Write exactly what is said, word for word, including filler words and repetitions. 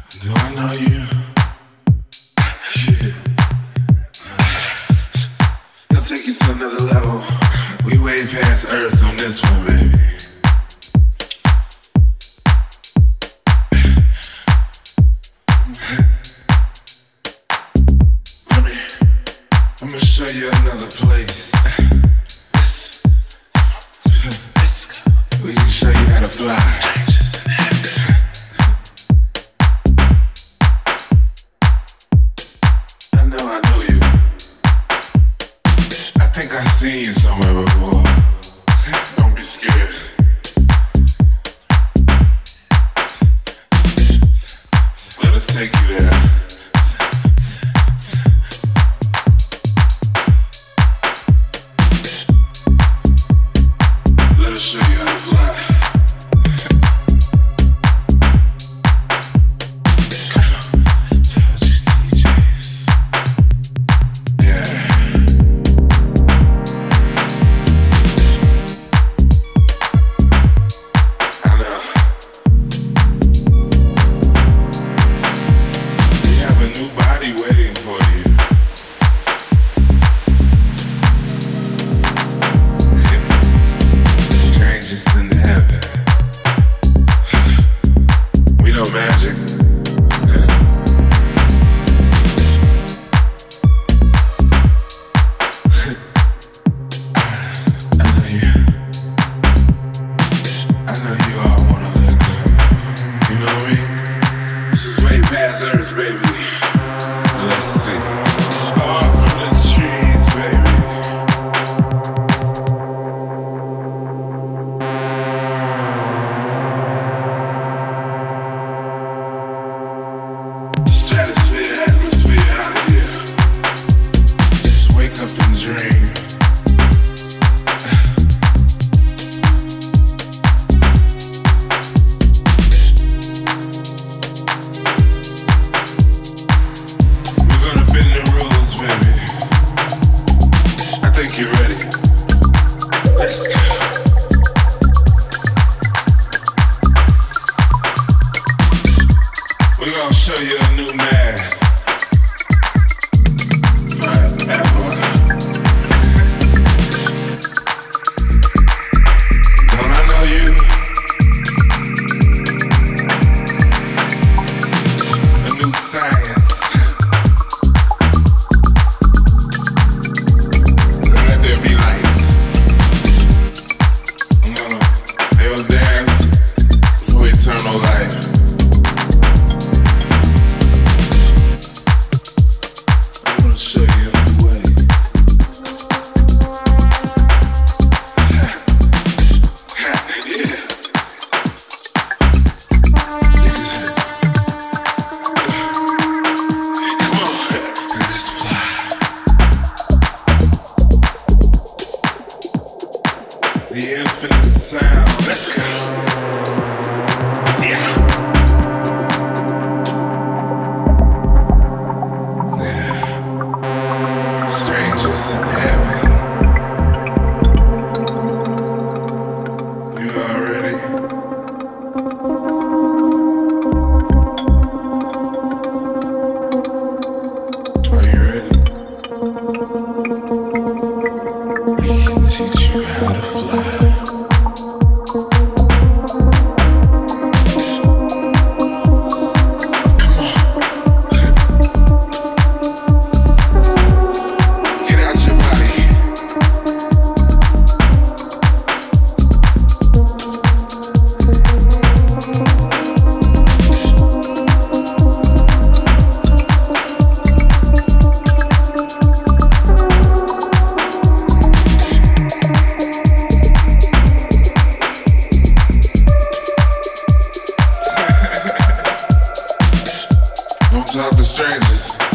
Do I know you? Yeah. I'll take you to another level. We way past Earth on this one, baby. Let me, I'm gonna show you another place. We can show you how to fly. Strangers in heaven. I know I know you. I think I've seen you somewhere before. Don't be scared. Let us take you there. Let us show you how to fly. Talk to strangers.